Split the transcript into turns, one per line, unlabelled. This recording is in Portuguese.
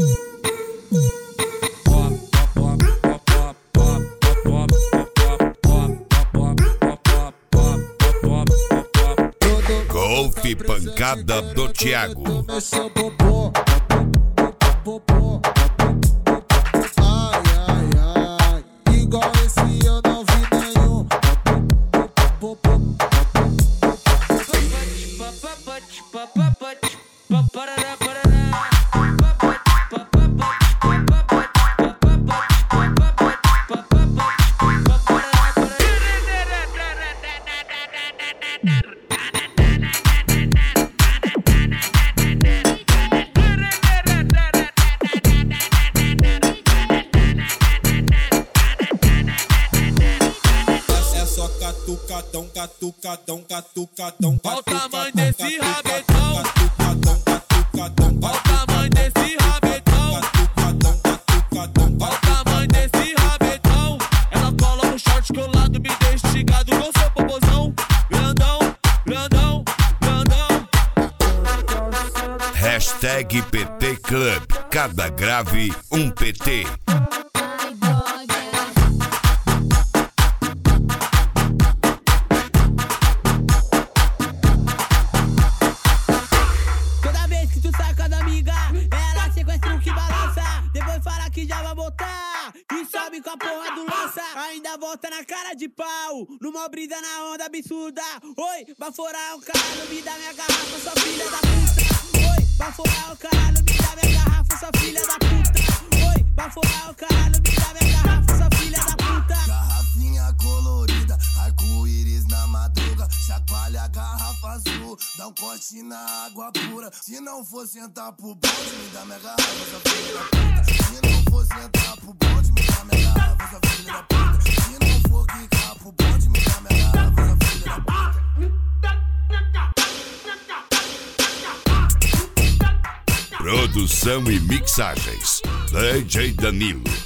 Golpe pancada do Thiago.
Ai, ai, ai, igual esse eu não vi nenhum. Catucadão, catucadão, catucadão.
Qual o tamanho desse rabetão? Qual o tamanho desse rabetão? Qual o tamanho desse rabetão? Ela cola no short que eu lado me deixa esticado com seu popozão. Grandão, grandão, grandão.
Hashtag PT Club. Cada grave, um PT.
Ela sequestra o que balança, depois fala que já vai botar e sobe com a porra do lança. Ainda volta na cara de pau, numa brisa na onda absurda. Oi, baforar o caralho, me dá minha garrafa, sua filha da puta. Oi, baforar o caralho, me dá minha garrafa, sua filha da puta. Oi, baforar o caralho, me dá minha garrafa, sua filha da puta.
Garrafinha colorida, arco-íris na madruga, chacoalha a garrafa azul, dá um corte na água pura. Se não for sentar pro bonde, me dá minha garrafa, sua filha da puta. Se não for sentar pro bonde, me dá minha garrafa, sua filha da puta. Se não for quicar pro bonde, me dá minha garrafa, sua filha da puta.
Produção e mixagens: DJ Danilo.